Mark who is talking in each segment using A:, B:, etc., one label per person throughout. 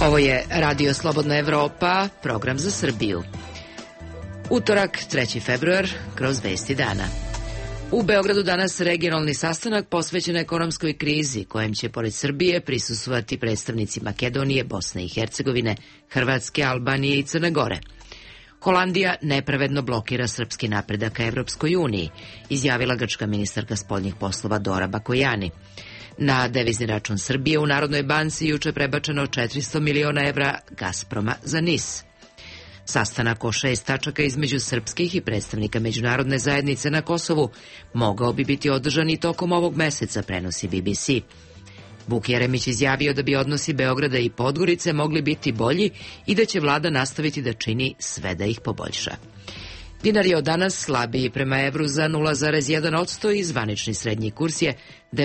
A: Ovo je Radio Slobodna Evropa, program za Srbiju. Utorak, 3. februar, kroz vesti dana. U Beogradu danas regionalni sastanak posvećen ekonomskoj krizi, kojem će pored Srbije prisustvovati predstavnici Makedonije, Bosne i Hercegovine, Hrvatske, Albanije i Crne Gore. Holandija nepravedno blokira srpski napredak ka Evropskoj uniji, izjavila grčka ministarka spoljnih poslova Dora Bakojani. Na devizni račun Srbije u Narodnoj banci juče prebačeno 400 miliona evra Gazproma za NIS. Sastanak o 6 tačaka između srpskih i predstavnika međunarodne zajednice na Kosovu mogao bi biti održan i tokom ovog meseca, prenosi BBC. Vuk Jeremić izjavio da bi odnosi Beograda i Podgorice mogli biti bolji i da će vlada nastaviti da čini sve da ih poboljša. Dinar je od danas slabiji prema evru za 0,1% i zvanični srednji kurs je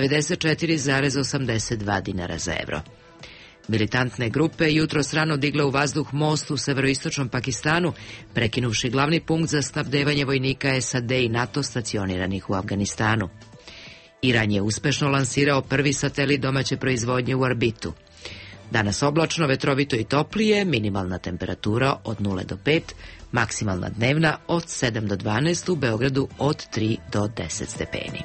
A: 94,82 dinara za evro. Militantne grupe jutros rano digle u vazduh most u severoistočnom Pakistanu, prekinuvši glavni punkt za snabdevanje vojnika SAD i NATO stacioniranih u Afganistanu. Iran je uspešno lansirao prvi satelit domaće proizvodnje u orbitu. Danas oblačno, vetrovito i toplije, minimalna temperatura od 0 do 5, maksimalna dnevna od 7 do 12, u Beogradu od 3 do 10 stepeni.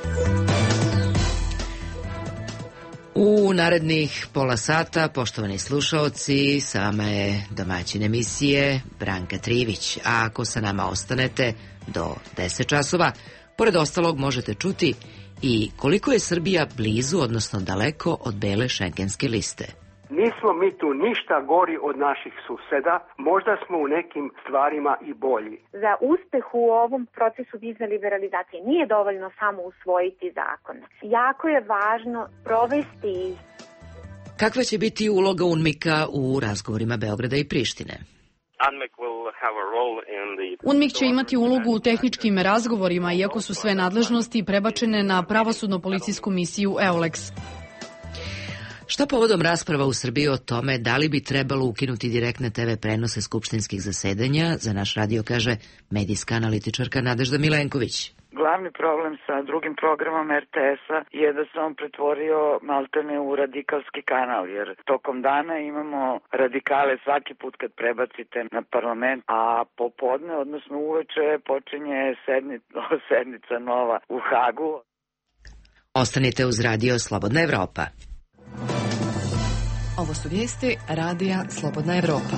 A: U narednih pola sata, poštovani slušaoci, sa vama je domaćin emisije Branka Trivić, a ako sa nama ostanete do 10 časova, pored ostalog možete čuti i koliko je Srbija blizu, odnosno daleko od bele šengenske liste.
B: Nismo mi tu ništa gori od naših suseda, možda smo u nekim stvarima i bolji.
C: Za uspeh u ovom procesu vizne liberalizacije nije dovoljno samo usvojiti zakon. Jako je važno provesti ih.
A: Kakva će biti uloga UNMIK-a u razgovorima Beograda i Prištine?
D: UNMIK će imati ulogu u tehničkim razgovorima, iako su sve nadležnosti prebačene na pravosudno-policijsku misiju EULEX.
A: Šta povodom rasprava u Srbiji o tome da li bi trebalo ukinuti direktne TV prenose skupštinskih zasedanja, za naš radio kaže medijska analitičarka Nadežda Milenković.
E: Glavni problem sa drugim programom RTS-a je da se on pretvorio maltene u radikalski kanal, jer tokom dana imamo radikale svaki put kad prebacite na parlament, a popodne, odnosno uveče, počinje sednica nova u Hagu.
A: Ostanite uz Radio Slobodna Evropa.
F: Ovo su vijesti Radija Slobodna Evropa.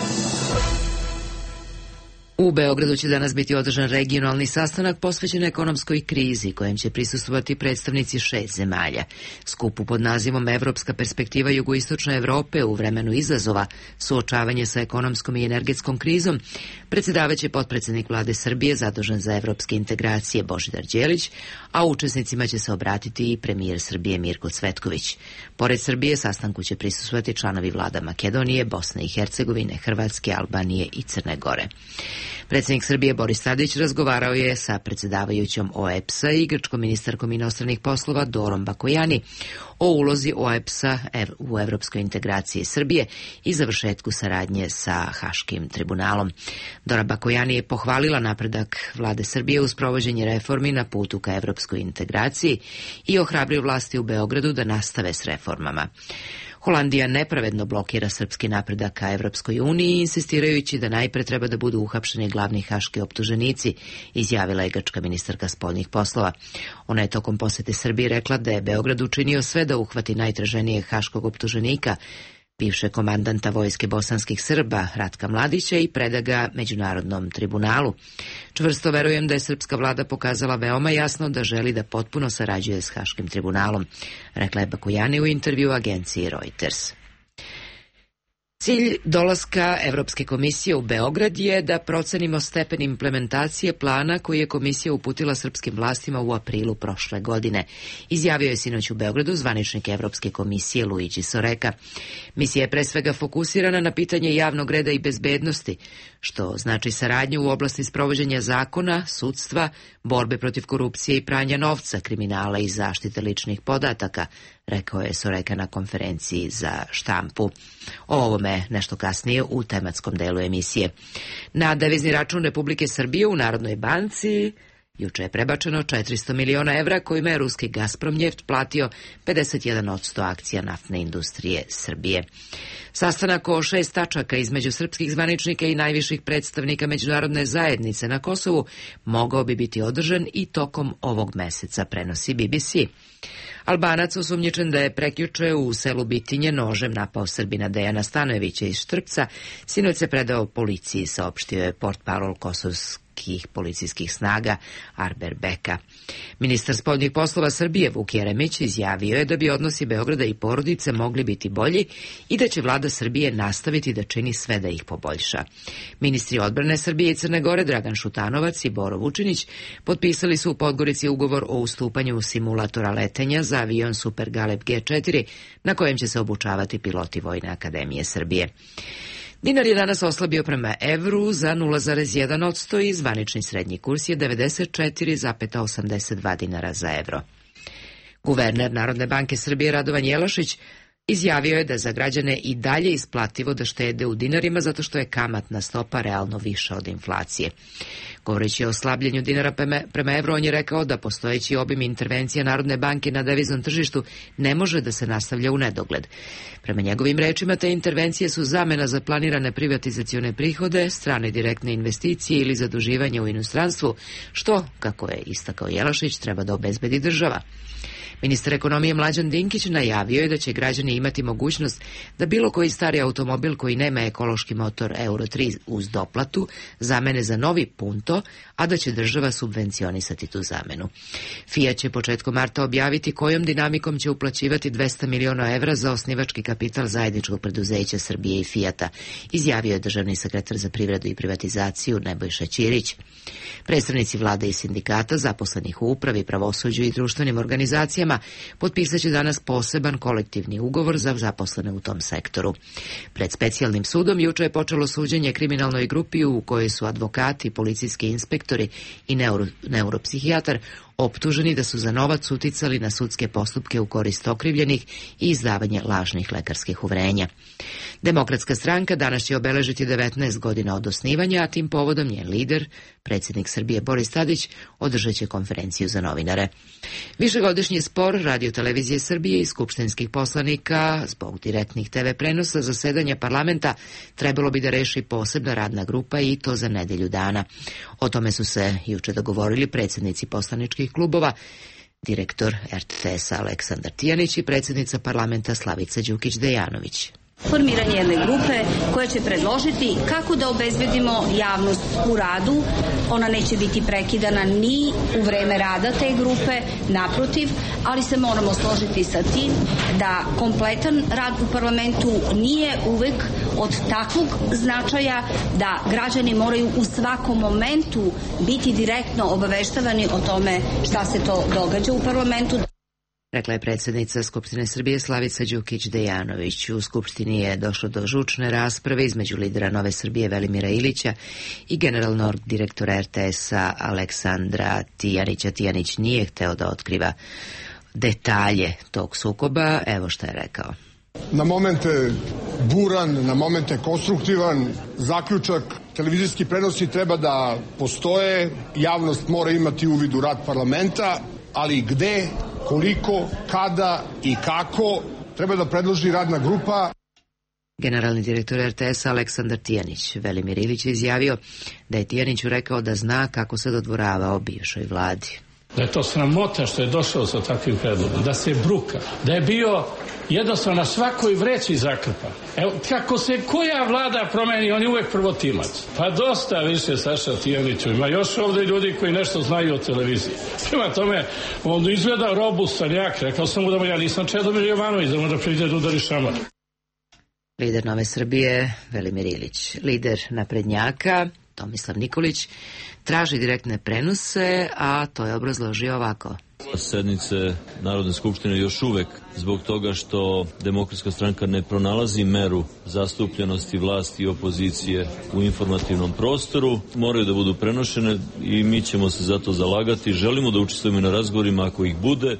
A: U Beogradu će danas biti održan regionalni sastanak posvećen ekonomskoj krizi, kojem će prisustvovati predstavnici 6 zemalja. Skupu pod nazivom Evropska perspektiva jugoistočne Evrope u vremenu izazova, suočavanje sa ekonomskom i energetskom krizom, predsjedavaće potpredsjednik vlade Srbije zadužen za evropske integracije Božidar Đelić, a učesnicima će se obratiti i premijer Srbije Mirko Cvetković. Pored Srbije sastanku će prisustvovati članovi vlada Makedonije, Bosne i Hercegovine, Hrvatske, Albanije i Crne Gore. Predsjednik Srbije Boris Tadić razgovarao je sa predsjedavajućom OEBS-a i grčkom ministarkom inostranih poslova Dorom Bakojani o ulozi OEBS-a u evropskoj integraciji Srbije i završetku saradnje sa Haškim tribunalom. Dora Bakojani je pohvalila napredak vlade Srbije uz provođenje reformi na putu ka evropskoj integraciji i ohrabrio vlasti u Beogradu da nastave s reformama. Holandija nepravedno blokira srpski napredak ka Evropskoj uniji, insistirajući da najpre treba da budu uhapšeni glavni haški optuženici, izjavila je grčka ministarka spoljnih poslova. Ona je tokom posete Srbiji rekla da je Beograd učinio sve da uhvati najtraženijeg haškog optuženika, bivšeg komandanta vojske bosanskih Srba Ratka Mladića, i preda ga Međunarodnom tribunalu. Čvrsto verujem da je srpska vlada pokazala veoma jasno da želi da potpuno sarađuje s Haškim tribunalom, rekla je Bakojani u intervju agenciji Reuters. Cilj dolaska Evropske komisije u Beograd je da procenimo stepen implementacije plana koji je komisija uputila srpskim vlastima u aprilu prošle godine, izjavio je sinoć u Beogradu zvaničnik Evropske komisije Luigi Soreka. Misija je pre svega fokusirana na pitanje javnog reda i bezbednosti, što znači saradnju u oblasti sprovođenja zakona, sudstva, borbe protiv korupcije i pranja novca, kriminala i zaštite ličnih podataka, rekao je Soreka na konferenciji za štampu. O ovome nešto kasnije u tematskom delu emisije. Na devizni račun Republike Srbije u Narodnoj banci Juče je prebačeno 400 miliona evra kojima je ruski Gazprom Njeft platio 51% akcija naftne industrije Srbije. Sastanak o 6 tačaka između srpskih zvaničnika i najviših predstavnika međunarodne zajednice na Kosovu mogao bi biti održan i tokom ovog meseca, prenosi BBC. Albanac osumnjičen da je prekjuče u selu Bitinje nožem napao Srbina Dejana Stanojevića iz Štrpca, sinoć se predao policiji, saopštio je portparol kosovskih policijskih snaga Arber Beka. Ministar spoljnih poslova Srbije Vuk Jeremić izjavio je da bi odnosi Beograda i porodice mogli biti bolji i da će vlada Srbije nastaviti da čini sve da ih poboljša. Ministri odbrane Srbije i Crne Gore Dragan Šutanovac i Boro Vučinić potpisali su u Podgorici ugovor o ustupanju simulatora letenja za avion Super Galeb G4 na kojem će se obučavati piloti Vojne akademije Srbije. Dinar je danas oslabio prema evru za 0,1% i zvanični srednji kurs je 94,82 dinara za evro. Guverner Narodne banke Srbije Radovan Jelašić izjavio je da za građane i dalje isplativo da štede u dinarima zato što je kamatna stopa realno viša od inflacije. Govoreći o slabljenju dinara prema evru, on je rekao da postojeći obim intervencija Narodne banke na deviznom tržištu ne može da se nastavlja u nedogled. Prema njegovim rečima, te intervencije su zamena za planirane privatizacione prihode, strane direktne investicije ili zaduživanje u inostranstvu, što, kako je istakao Jelašić, treba da obezbedi država. Ministar ekonomije Mlađan Dinkić najavio je da će građani imati mogućnost da bilo koji stari automobil koji nema ekološki motor Euro 3 uz doplatu zamene za novi Punto, a da će država subvencionisati tu zamenu. Fiat će početkom marta objaviti kojom dinamikom će uplaćivati 200 miliona evra za osnivački kapital zajedničkog preduzeća Srbije i Fiata, izjavio je državni sekretar za privredu i privatizaciju Nebojša Ćirić. Predstavnici vlade i sindikata, zaposlenih u upravi, pravosuđu i društvenim organizacijama potpisat će danas poseban kolektivni ugovor za zaposlene u tom sektoru. Pred specijalnim sudom juče je počelo suđenje kriminalnoj grupi u kojoj su advokati, policijski inspektori i neuropsihijatar optuženi da su za novac uticali na sudske postupke u korist okrivljenih i izdavanje lažnih lekarskih uverenja. Demokratska stranka danas će obeležiti 19 godina od osnivanja, a tim povodom njen lider, predsjednik Srbije Boris Tadić, održat će konferenciju za novinare. Višegodišnji spor Radio-televizije Srbije i skupštinskih poslanika zbog direktnih TV prenosa zasedanja parlamenta trebalo bi da reši posebna radna grupa i to za nedelju dana. O tome su se juče dogovorili predsjednici poslaničkih klubova, direktor RTS-a Aleksandar Tijanić i predsjednica parlamenta Slavica Đukić-Dejanović.
G: Formiranje jedne grupe koja će predložiti kako da obezbedimo javnost u radu. Ona neće biti prekidana ni u vreme rada te grupe, naprotiv, ali se moramo složiti sa tim da kompletan rad u parlamentu nije uvek od takvog značaja da građani moraju u svakom momentu biti direktno obaveštavani o tome šta se to događa u parlamentu.
A: Rekla je predsjednica Skupštine Srbije Slavica Đukić-Dejanović. U Skupštini je došlo do žučne rasprave između lidera Nove Srbije Velimira Ilića i generalnog direktora RTS-a Aleksandra Tijanića. Tijanić nije hteo da otkriva detalje tog sukoba. Evo šta je rekao.
H: Na momente buran, na momente konstruktivan, zaključak, televizijski prenosi treba da postoje, javnost mora imati uvid u rad parlamenta, ali gde, koliko, kada i kako treba da predloži radna grupa.
A: Generalni direktor RTS-a Aleksandar Tijanić. Velimir Ilić je izjavio da je Tijaniću rekao da zna kako se dodvoravao bivšoj vladi.
I: Da je to sramota što je došao sa takvim predlogom, da se bruka, da je bio jednostavno na svakoj vreći zakrpa. Evo, kako se koja vlada promeni, on je uvek prvotimac. Pa dosta više Saša Tijaniću, ima još ovde ljudi koji nešto znaju o televiziji. Prema tome, on izgleda robustan jak, rekao sam mu da ja nisam Čedomir Jovanović, da možda priđe da udari šamar.
A: Lider Nove Srbije Velimir Ilić. Lider naprednjaka Tomislav Nikolić traži direktne prenose, a to je obrazložio ovako.
J: Sednice Narodne skupštine još uvek zbog toga što Demokratska stranka ne pronalazi meru zastupljenosti vlasti i opozicije u informativnom prostoru, moraju da budu prenošene i mi ćemo se za to zalagati. Želimo da učestvujemo na razgovorima ako ih bude.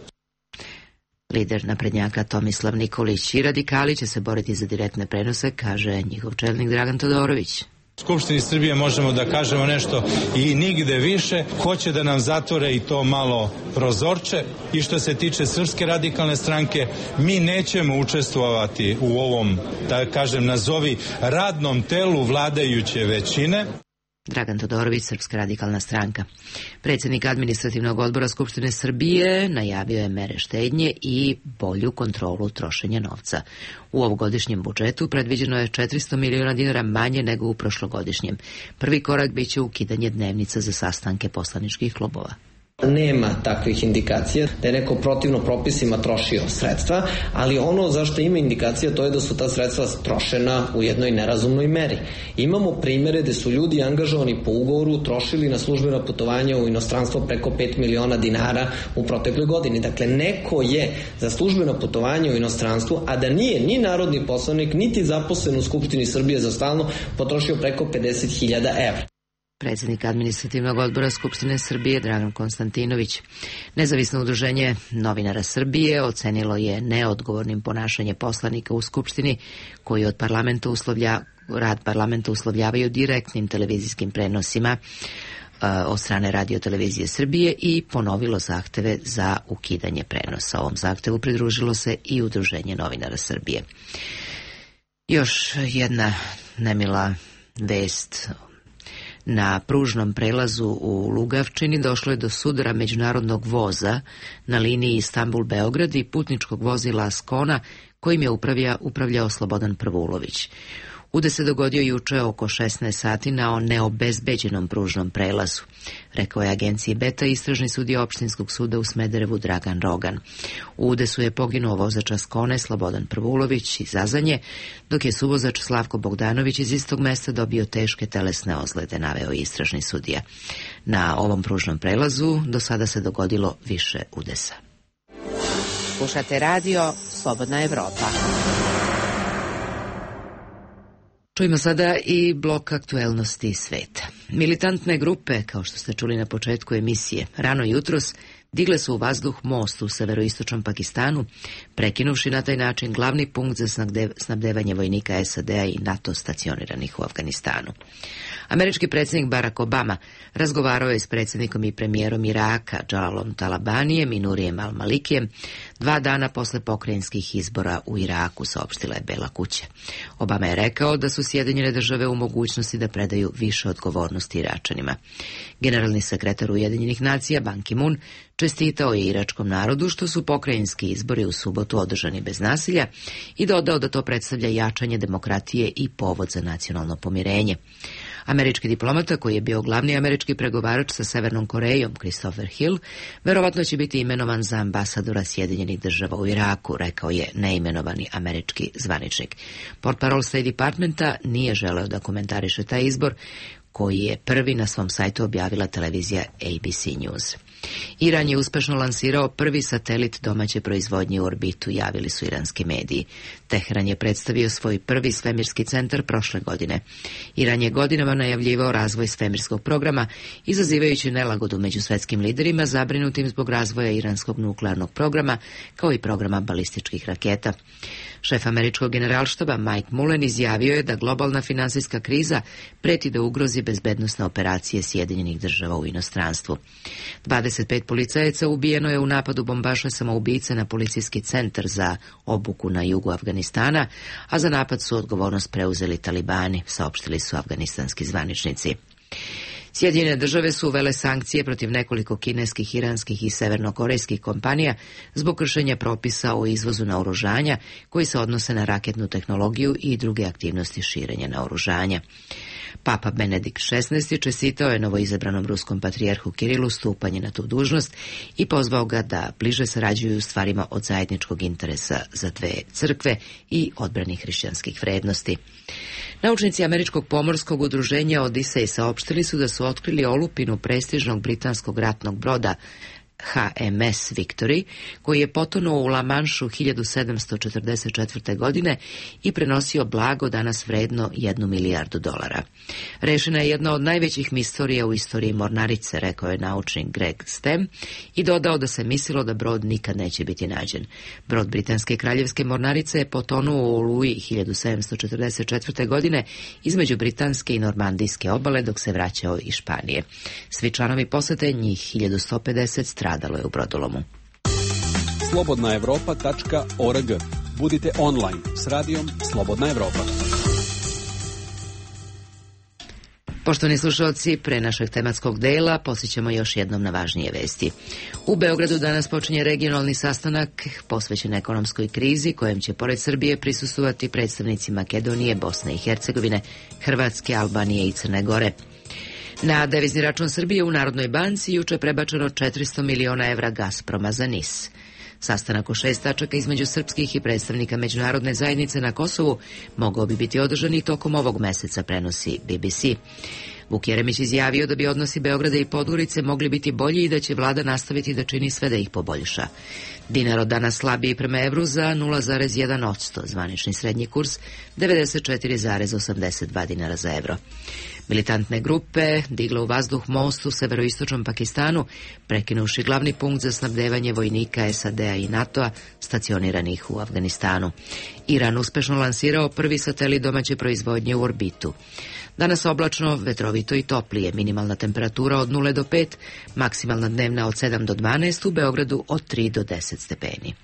A: Lider naprednjaka Tomislav Nikolić. I radikali će se boriti za direktne prenose, kaže njihov čelnik Dragan Todorović.
K: Skupštini Srbije možemo da kažemo nešto i nigde više. Hoće da nam zatvore i to malo prozorče. I što se tiče Srpske radikalne stranke, mi nećemo učestvovati u ovom, da kažem, nazovi radnom telu vladajuće većine.
A: Dragan Todorović, Srpska radikalna stranka. Predsjednik administrativnog odbora Skupštine Srbije najavio je mere štednje i bolju kontrolu trošenja novca. U ovogodišnjem budžetu predviđeno je 400 miliona dinara manje nego u prošlogodišnjem. Prvi korak biće ukidanje dnevnica za sastanke poslaničkih klubova.
L: Nema takvih indikacija da je neko protivno propisima trošio sredstva, ali ono zašto ima indikacija to je da su ta sredstva trošena u jednoj nerazumnoj meri. Imamo primere gde su ljudi angažovani po ugovoru trošili na službena putovanja u inostranstvo preko 5 miliona dinara u protekloj godini. Dakle, neko je za službena putovanja u inostranstvu, a da nije ni narodni poslanik, niti zaposlen u Skupštini Srbije za stalno, potrošio preko 50.000 evra.
A: Predsjednik administrativnog odbora Skupštine Srbije Dragan Konstantinović. Nezavisno udruženje novinara Srbije ocenilo je neodgovornim ponašanje poslanika u Skupštini koji od rad parlamenta uslovljavaju direktnim televizijskim prenosima od strane Radio-televizije Srbije i ponovilo zahteve za ukidanje prenosa. Ovom zahtevu pridružilo se i udruženje novinara Srbije. Još jedna nemila vest. Na pružnom prelazu u Lugavčini došlo je do sudara međunarodnog voza na liniji Istanbul-Beograd i putničkog vozila Askona kojim je upravljao Slobodan Prvulović. Udes se dogodio juče oko 16 sati na neobezbeđenom pružnom prelazu, rekao je agenciji Beta istražni sudija opštinskog suda u Smederevu Dragan Rogan. U udesu je poginuo vozač Askone Slobodan Prvulović iz Azanje, dok je suvozač Slavko Bogdanović iz istog mesta dobio teške telesne ozljede, naveo istražni sudija. Na ovom pružnom prelazu do sada se dogodilo više udesa.
M: Slušate radio Slobodna Evropa.
A: Čujemo sada i blok aktuelnosti sveta. Militantne grupe, kao što ste čuli na početku emisije, rano jutros digle su u vazduh most u severoistočnom Pakistanu, prekinuvši na taj način glavni punkt za snabdevanje vojnika SAD-a i NATO stacioniranih u Afganistanu. Američki predsjednik Barack Obama razgovarao je s predsjednikom i premijerom Iraka Jalalom Talabanijem i Nurijem Al-Malikijem 2 dana posle pokrajinskih izbora u Iraku, saopštila je Bela kuća. Obama je rekao da su Sjedinjene države u mogućnosti da predaju više odgovornosti Iračanima. Generalni sekretar Ujedinjenih nacija Ban Ki-moon čestitao je iračkom narodu što su pokrajinski izbori u subotu održani bez nasilja i dodao da to predstavlja jačanje demokratije i povod za nacionalno pomirenje. Američki diplomata, koji je bio glavni američki pregovarač sa Severnom Korejom, Christopher Hill, verovatno će biti imenovan za ambasadora Sjedinjenih država u Iraku, rekao je neimenovani američki zvaničnik. Portparol State Departmenta nije želeo da komentariše taj izbor, koji je prvi na svom sajtu objavila televizija ABC News. Iran je uspešno lansirao prvi satelit domaće proizvodnje u orbitu, javili su iranski mediji. Teheran je predstavio svoj prvi svemirski centar prošle godine. Iran je godinama najavljivao razvoj svemirskog programa, izazivajući nelagodu među svetskim liderima zabrinutim zbog razvoja iranskog nuklearnog programa, kao i programa balističkih raketa. Šef američkog generalštaba Mike Mullen izjavio je da globalna finansijska kriza preti da ugrozi bezbednosne operacije Sjedinjenih država u inostranstvu. 25 policajaca ubijeno je u napadu bombaša samoubice na policijski centar za obuku na jugu Afganistana, a za napad su odgovornost preuzeli talibani, saopštili su afganistanski zvaničnici. Sjedinjene države su uvele sankcije protiv nekoliko kineskih, iranskih i severnokorejskih kompanija zbog kršenja propisa o izvozu naoružanja koji se odnose na raketnu tehnologiju i druge aktivnosti širenja naoružanja. Papa Benedikt XVI čestitao je novoizabranom ruskom patrijarhu Kirilu stupanje na tu dužnost i pozvao ga da bliže sarađuju u stvarima od zajedničkog interesa za dve crkve i odbrani hrišćanskih vrednosti. Naučnici Američkog pomorskog udruženja Odisej saopštili su da su otkrili olupinu prestižnog britanskog ratnog broda HMS Victory, koji je potonuo u La Manšu 1744. godine i prenosio blago danas vredno $1 milijardu. Rešena je jedna od najvećih mistorija u istoriji mornarice, rekao je naučnik Greg Stem i dodao da se mislilo da brod nikad neće biti nađen. Brod britanske kraljevske mornarice je potonuo u Oluji 1744. godine između britanske i normandijske obale dok se vraćao iz Španije. Svi članovi posade, njih 1150, stradalo je u brodolomu.
N: slobodnaevropa.org. Budite online s radijom Slobodna Evropa.
A: Poštovani slušalci, pre našeg tematskog dela posjećamo još jednom na važnije vesti. U Beogradu danas počinje regionalni sastanak posvećen ekonomskoj krizi, kojem će pored Srbije prisustvovati predstavnici Makedonije, Bosne i Hercegovine, Hrvatske, Albanije i Crne Gore. Na devizni račun Srbije u Narodnoj banci juče prebačeno 400 miliona evra Gazproma za NIS. Sastanak u 6 tačaka između srpskih i predstavnika međunarodne zajednice na Kosovu mogao bi biti održan i tokom ovog meseca, prenosi BBC. Vuk Jeremić izjavio da bi odnosi Beograda i Podgorice mogli biti bolji i da će vlada nastaviti da čini sve da ih poboljša. Dinar od danas slabiji prema evru za 0,1%, zvanični srednji kurs 94,82 dinara za evro. Militantne grupe digle u vazduh most u severoistočnom Pakistanu, prekinuši glavni punkt za snabdevanje vojnika SAD-a i NATO-a stacioniranih u Afganistanu. Iran uspešno lansirao prvi satelit domaće proizvodnje u orbitu. Danas oblačno, vetrovito i toplije, minimalna temperatura od 0 do 5, maksimalna dnevna od 7 do 12, u Beogradu od 3 do 10 stepeni.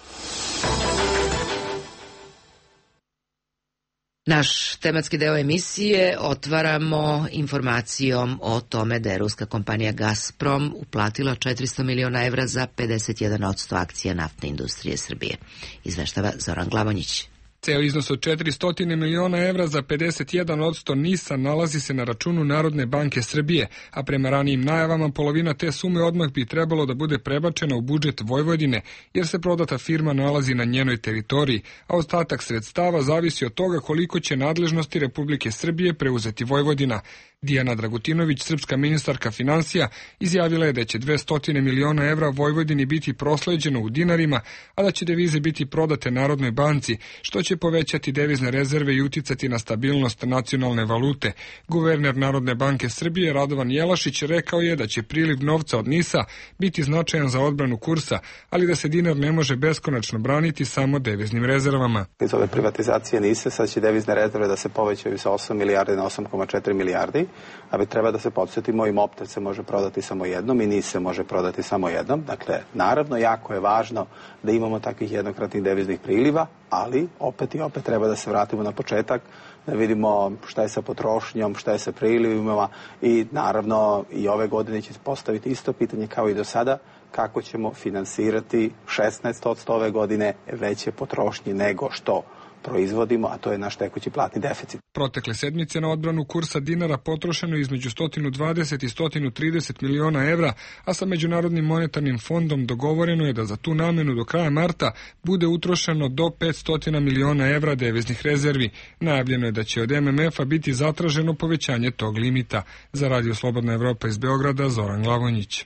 A: Naš tematski deo emisije otvaramo informacijom o tome da je ruska kompanija Gazprom uplatila 400 miliona evra za 51% akcija naftne industrije Srbije. Izveštava Zoran Glavonjić.
O: Ceo iznos od 400 miliona evra za 51% NIS-a nalazi se na računu Narodne banke Srbije, a prema ranijim najavama polovina te sume odmah bi trebalo da bude prebačena u budžet Vojvodine, jer se prodata firma nalazi na njenoj teritoriji, a ostatak sredstava zavisi od toga koliko će nadležnosti Republike Srbije preuzeti Vojvodina. Dijana Dragutinović, srpska ministarka finansija, izjavila je da će 200 miliona evra Vojvodini biti prosleđeno u dinarima, a da će devize biti prodate Narodnoj banci, što će povećati devizne rezerve i uticati na stabilnost nacionalne valute. Guverner Narodne banke Srbije Radovan Jelašić rekao je da će priliv novca od NIS-a biti značajan za odbranu kursa, ali da se dinar ne može beskonačno braniti samo deviznim rezervama.
P: Iz ove privatizacije NIS-a sad će devizne rezerve da se povećaju sa 8 milijardi na 8,4 milijardi. Ali treba da se podsjetimo, i Mopter se može prodati samo jednom i NIS se može prodati samo jednom. Dakle, naravno, jako je važno da imamo takvih jednokratnih deviznih priliva, ali opet i opet treba da se vratimo na početak, da vidimo šta je sa potrošnjom, šta je sa prilivima i naravno i ove godine će postaviti isto pitanje kao i do sada, kako ćemo finansirati 16% ove godine veće potrošnje nego što proizvodimo, a to je naš tekući platni deficit.
O: Protekle sedmice na odbranu kursa dinara potrošeno je između 120 i 130 miliona evra, a sa Međunarodnim monetarnim fondom dogovoreno je da za tu namenu do kraja marta bude utrošeno do 500 miliona evra deviznih rezervi. Najavljeno je da će od MMF-a biti zatraženo povećanje tog limita. Za Radio Slobodna Evropa iz Beograda, Zoran Glavonjić.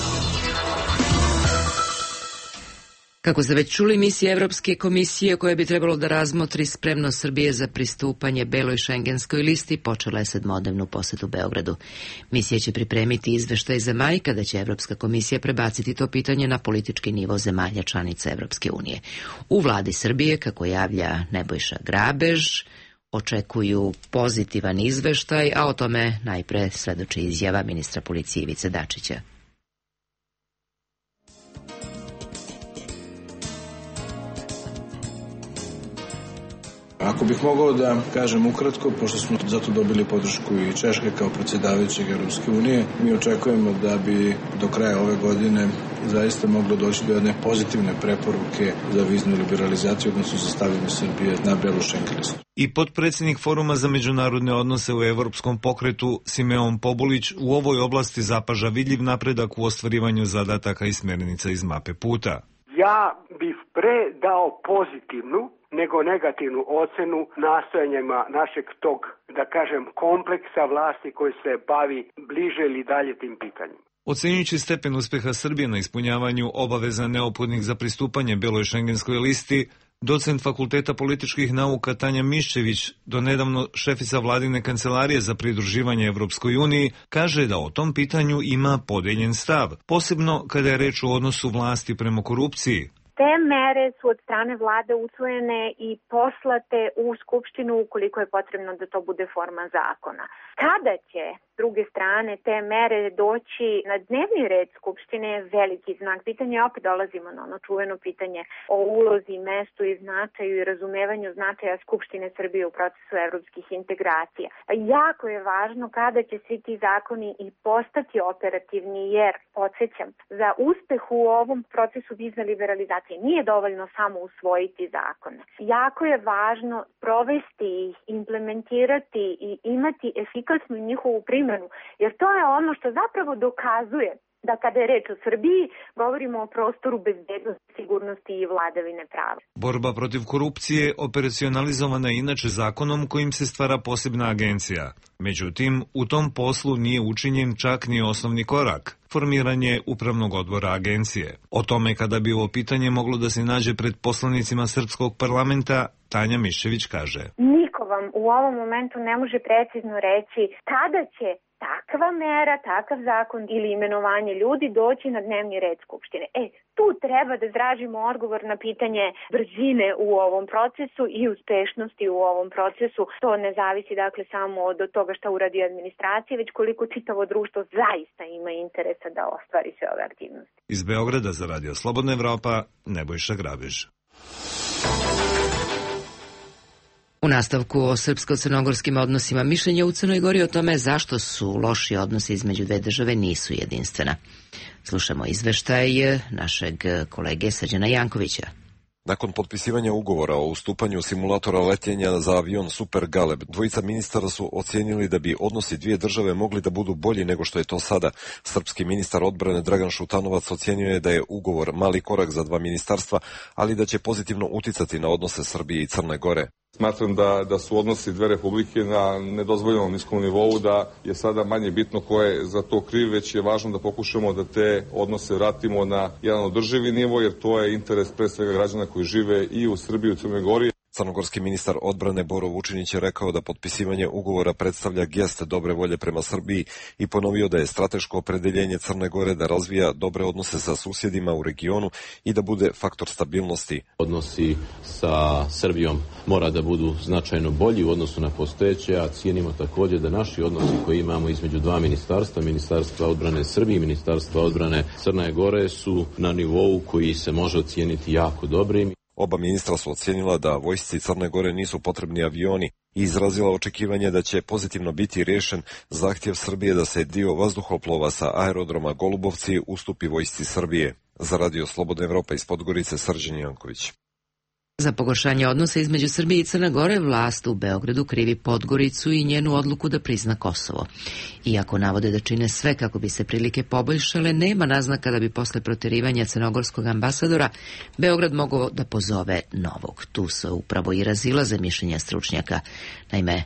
A: Kako ste već čuli, misija Evropske komisije koja bi trebalo da razmotri spremnost Srbije za pristupanje beloj šengenskoj listi počela je 7-dnevnu posetu Beogradu. Misija će pripremiti izveštaj za maj kada će Evropska komisija prebaciti to pitanje na politički nivo zemalja članica Evropske unije. U vladi Srbije, kako javlja Nebojša Grabež, očekuju pozitivan izveštaj, a o tome najpre svedoči izjava ministra policije Ivice Dačića.
Q: Ako bih mogao da kažem ukratko, pošto smo zato dobili podršku i Češke kao predsjedavajućeg Europske unije, mi očekujemo da bi do kraja ove godine zaista moglo doći do jedne pozitivne preporuke za viznu liberalizaciju, odnosno za stavljanje Srbije na belu Schengen listu.
R: I potpredsjednik Foruma za međunarodne odnose u Evropskom pokretu Simeon Pobulić u ovoj oblasti zapaža vidljiv napredak u ostvarivanju zadataka i smjernica iz mape puta.
B: Ja bih pre dao pozitivnu nego negativnu ocenu nastojanjima našeg tog, da kažem, kompleksa vlasti koji se bavi bliže ili dalje tim pitanjima.
R: Ocenjujući stepen uspeha Srbije na ispunjavanju obaveza neophodnih za pristupanje beloj šengenskoj listi, docent Fakulteta političkih nauka Tanja Miščević, donedavno šefica vladine kancelarije za pridruživanje Evropskoj uniji, kaže da o tom pitanju ima podeljen stav, posebno kada je reč o odnosu vlasti prema korupciji.
C: Te mere su od strane vlade usvojene i poslate u Skupštinu ukoliko je potrebno da to bude forma zakona. Kada će, s druge strane, te mere doći na dnevni red Skupštine je veliki znak pitanja. Opet dolazimo na ono čuveno pitanje o ulozi, mestu i značaju i razumevanju značaja Skupštine Srbije u procesu evropskih integracija. Jako je važno kada će svi ti zakoni i postati operativni, jer, podsjećam, za uspeh u ovom procesu vizne liberalizacije nije dovoljno samo usvojiti zakone. Jako je važno provesti ih, implementirati i imati efikasnu njihovu primjenu, jer to je ono što zapravo dokazuje da kada je reč o Srbiji, govorimo o prostoru bezbednosti, sigurnosti i vladavine prava.
R: Borba protiv korupcije operacionalizovana je inače zakonom kojim se stvara posebna agencija. Međutim, u tom poslu nije učinjen čak ni osnovni korak, formiranje upravnog odbora agencije. O tome kada bi ovo pitanje moglo da se nađe pred poslanicima srpskog parlamenta, Tanja Miščević kaže.
C: Niko vam u ovom momentu ne može precizno reći kada će takva mera, takav zakon ili imenovanje ljudi doći na dnevni red Skupštine. Tu treba da tražimo odgovor na pitanje brzine u ovom procesu i uspešnosti u ovom procesu. To ne zavisi dakle samo od toga šta uradi administracija, već koliko čitavo društvo zaista ima interesa da ostvari sve ove aktivnosti.
R: Iz Beograda za Radio Slobodna Evropa, Nebojša Grabež.
A: U nastavku o srpsko-crnogorskim odnosima mišljenja u Crnoj Gori o tome zašto su loši odnosi između dve države nisu jedinstvena. Slušamo izveštaj našeg kolege Srđana Jankovića.
S: Nakon potpisivanja ugovora o ustupanju simulatora letenja za avion Super Galeb, dvojica ministara su ocijenili da bi odnosi dvije države mogli da budu bolji nego što je to sada. Srpski ministar odbrane Dragan Šutanovac ocijenio je da je ugovor mali korak za dva ministarstva, ali da će pozitivno uticati na odnose Srbije i Crne Gore.
T: Smatram da su odnosi dve republike na nedozvoljenom niskom nivou, da je sada manje bitno ko je za to kriv, već je važno da pokušamo da te odnose vratimo na jedan održivi nivo, jer to je interes pre svega građana koji žive i u Srbiji i u Crnoj Gori.
S: Crnogorski ministar odbrane Boro Vučinić je rekao da potpisivanje ugovora predstavlja gest dobre volje prema Srbiji i ponovio da je strateško opredeljenje Crne Gore da razvija dobre odnose sa susjedima u regionu i da bude faktor stabilnosti.
U: Odnosi sa Srbijom mora da budu značajno bolji u odnosu na postojeće, a cijenimo također da naši odnosi koji imamo između dva ministarstva, Ministarstva odbrane Srbije i Ministarstva odbrane Crne Gore, su na nivou koji se može ocijeniti jako dobrim.
S: Oba ministra su ocijenila da vojsci Crne Gore nisu potrebni avioni i izrazila očekivanje da će pozitivno biti riješen zahtjev Srbije da se dio vazduhoplova sa aerodroma Golubovci ustupi vojsci Srbije. Za Radio Slobodna Evropa iz Podgorice, Srđan Janković.
A: Za pogoršanje odnosa između Srbije i Crne Gore vlast u Beogradu krivi Podgoricu i njenu odluku da prizna Kosovo. Iako navode da čine sve kako bi se prilike poboljšale, nema naznaka da bi posle proterivanja crnogorskog ambasadora Beograd mogao da pozove novog. Tu se upravo i razilaze mišljenja stručnjaka. Naime,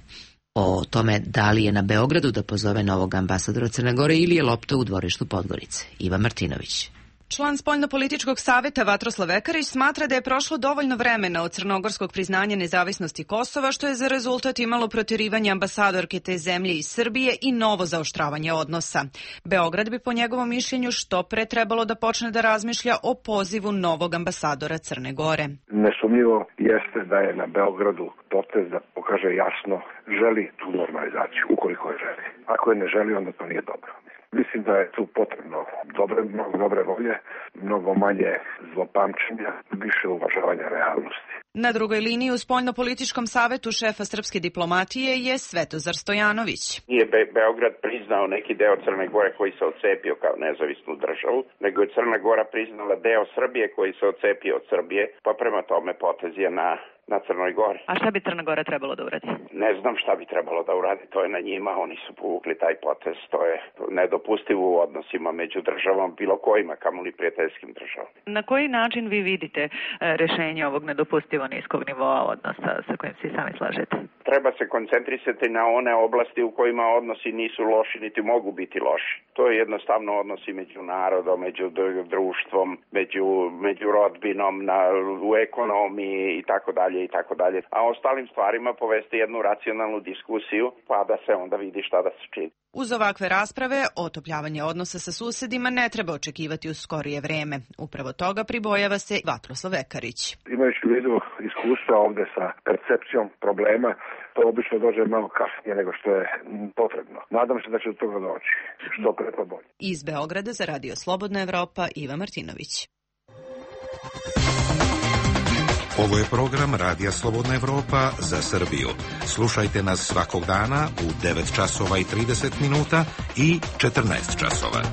A: o tome da li je na Beogradu da pozove novog ambasadora Crne Gore ili je lopta u dvorištu Podgorice. Iva Martinović.
V: Član Spoljnopolitičkog saveta Vatroslav Vekarić smatra da je prošlo dovoljno vremena od crnogorskog priznanja nezavisnosti Kosova, što je za rezultat imalo proterivanje ambasadorke te zemlje iz Srbije i novo zaoštravanje odnosa. Beograd bi po njegovom mišljenju što pre trebalo da počne da razmišlja o pozivu novog ambasadora Crne Gore.
W: Nesumnjivo jeste da je na Beogradu potez da pokaže jasno želi tu normalizaciju, ukoliko je želi. Ako je ne želi, onda to nije dobro. Mislim da je tu potrebno mnogo dobre volje, mnogo manje zlopamćenja, više uvažavanja realnosti.
V: Na drugoj liniji u Spoljnopolitičkom savetu šefa srpske diplomatije je Svetozar Stojanović.
X: Nije Beograd priznao neki deo Crne Gore koji se odcepio kao nezavisnu državu, nego je Crna Gora priznala deo Srbije koji se odcepio od Srbije, pa prema tome potez je na Crnoj Gori.
V: A šta bi Crna Gora trebalo da uradi?
X: Ne znam šta bi trebalo da uradi, to je na njima, oni su povukli taj potez, to je nedopustivo u odnosima među državom, bilo kojima, kamoli prijateljskim državama.
V: Na koji način vi vidite rešenje ovog nedopustivo niskog nivoa odnosa sa kojim se sami slažete?
X: Treba se koncentrisati na one oblasti u kojima odnosi nisu loši, niti mogu biti loši. To je jednostavno odnosi među narodom, među društvom, među rodbinom, u ekonomiji i tako dalje i tako dalje. A ostalim stvarima povesti jednu racionalnu diskusiju, pa da se onda vidi šta da se čini.
V: Uz ovakve rasprave, otopljavanje odnosa sa susedima ne treba očekivati u skorije vreme. Upravo toga pribojava se Vatroslav Ekarić.
W: Imajući u vidu iskustva ovde sa percepcijom problema, to obično dođe malo kasnije nego što je potrebno. Nadam se da će do toga doći, što pre pa bolje.
V: Iz Beograda za Radio Slobodna Evropa, Iva Martinović.
D: Ovo je program Radija Slobodna Evropa za Srbiju. Slušajte nas svakog dana u 9 časova i 30 minuta i 14 časova.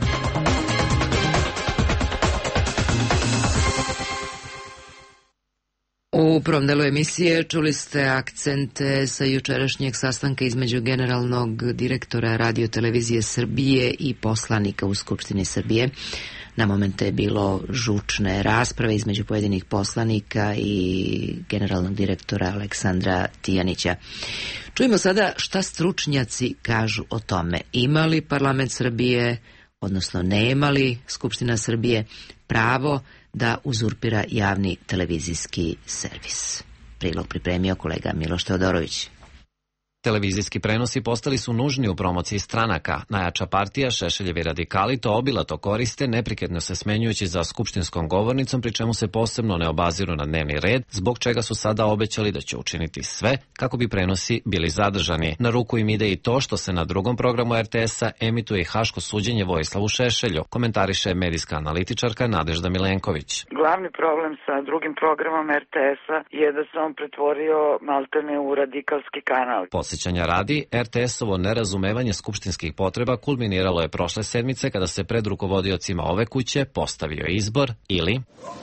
A: U prvom delu emisije čuli ste akcente sa jučerašnjeg sastanka između generalnog direktora Radio-televizije Srbije i poslanika u Skupštini Srbije. Na momente je bilo žučne rasprave između pojedinih poslanika i generalnog direktora Aleksandra Tijanića. Čujemo sada šta stručnjaci kažu o tome. Ima li parlament Srbije, odnosno nema li Skupština Srbije pravo da uzurpira javni televizijski servis? Prilog pripremio kolega Miloš Teodorović.
E: Televizijski prenosi postali su nužni u promociji stranaka. Najjača partija, Šešeljevi radikali, to obilato koriste, neprekidno se smenjujući za skupštinskom govornicom, pri čemu se posebno ne obaziru na dnevni red, zbog čega su sada obećali da će učiniti sve kako bi prenosi bili zadržani. Na ruku im ide i to što se na drugom programu RTS-a emituje i haško suđenje Vojislavu Šešelju, komentariše medijska analitičarka Nadežda Milenković.
F: Glavni problem sa drugim programom RTS-a je da se on pretvorio maltene u radikalski kanal.
E: Podsjećanja radi, RTS-ovo nerazumevanje skupštinskih potreba kulminiralo je prošle sedmice kada se pred rukovodiocima ove kuće postavio izbor ili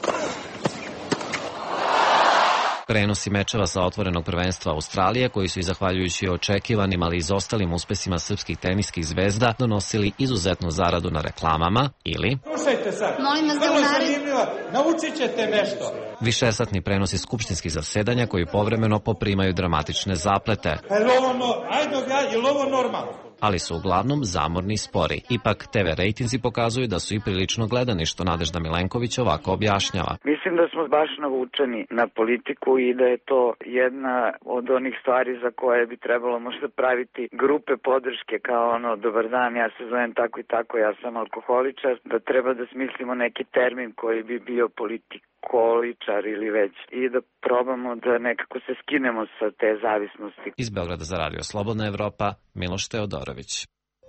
E: prenosi mečeva sa otvorenog prvenstva Australije, koji su i zahvaljujući očekivanim, ali izostalim uspesima srpskih teniskih zvezda donosili izuzetnu zaradu na reklamama ili
G: slušajte sad, vrlo zanimljivo, naučit ćete nešto.
E: Višesatni prenosi skupštinskih zasedanja koji povremeno poprimaju dramatične zaplete.
G: Je li ovo normalno?
E: Ali su uglavnom zamorni i spori. Ipak TV rejtinzi pokazuju da su i prilično gledani, što Nadežda Milenković ovako objašnjava.
F: Mislim da smo baš navučeni na politiku i da je to jedna od onih stvari za koje bi trebalo možda praviti grupe podrške kao ono, dobar dan, ja se zovem tako i tako, ja sam alkoholičar, da treba da smislimo neki termin koji bi bio količar ili već i da probamo da nekako se skinemo sa te zavisnosti.
E: Iz Beograda za Radio Slobodna Evropa, Miloš Teodorović.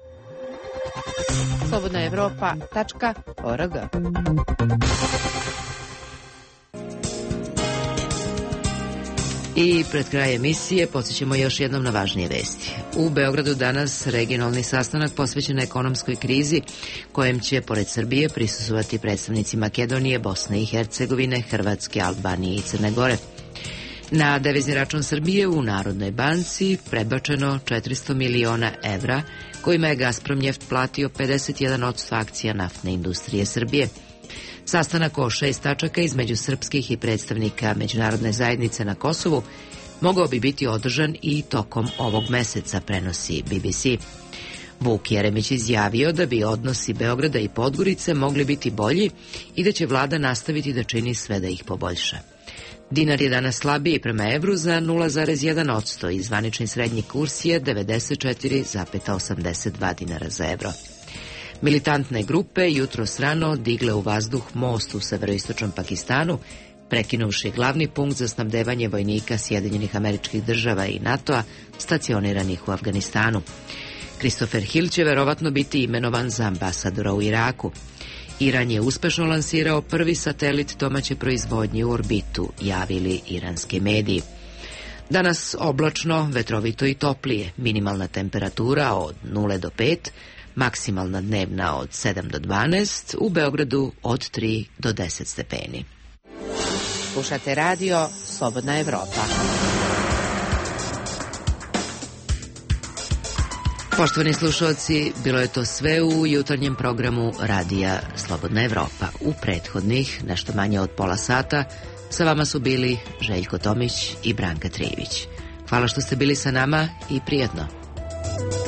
M: slobodnaevropa.org.
A: I pred kraj emisije podsjećamo još jednom na važnije vesti. U Beogradu danas regionalni sastanak posvećen ekonomskoj krizi, kojem će, pored Srbije, prisustvovati predstavnici Makedonije, Bosne i Hercegovine, Hrvatske, Albanije i Crne Gore. Na devizni račun Srbije u Narodnoj banci prebačeno 400 miliona evra, kojima je Gazprom Njeft platio 51% akcija naftne industrije Srbije. Sastanak o 6 tačaka između srpskih i predstavnika međunarodne zajednice na Kosovu mogao bi biti održan i tokom ovog meseca, prenosi BBC. Vuk Jeremić izjavio da bi odnosi Beograda i Podgorice mogli biti bolji i da će vlada nastaviti da čini sve da ih poboljša. Dinar je danas slabiji prema evru za 0,1% i zvanični srednji kurs je 94,82 dinara za evro. Militantne grupe jutros rano digle u vazduh most u severoistočnom Pakistanu, prekinuvši glavni punkt za snabdevanje vojnika Sjedinjenih Američkih Država i NATO-a stacioniranih u Afganistanu. Christopher Hill će verovatno biti imenovan za ambasadora u Iraku. Iran je uspešno lansirao prvi satelit domaće proizvodnje u orbitu, javili iranski mediji. Danas oblačno, vetrovito i toplije, minimalna temperatura od 0 do 5, maksimalna dnevna od 7 do 12, u Beogradu od 3 do 10 stepeni.
M: Slušate radio Slobodna Evropa.
A: Poštovani slušalci, bilo je to sve u jutarnjem programu Radija Slobodna Evropa. U prethodnih, nešto manje od pola sata, sa vama su bili Željko Tomić i Branka Trijević. Hvala što ste bili sa nama i prijatno.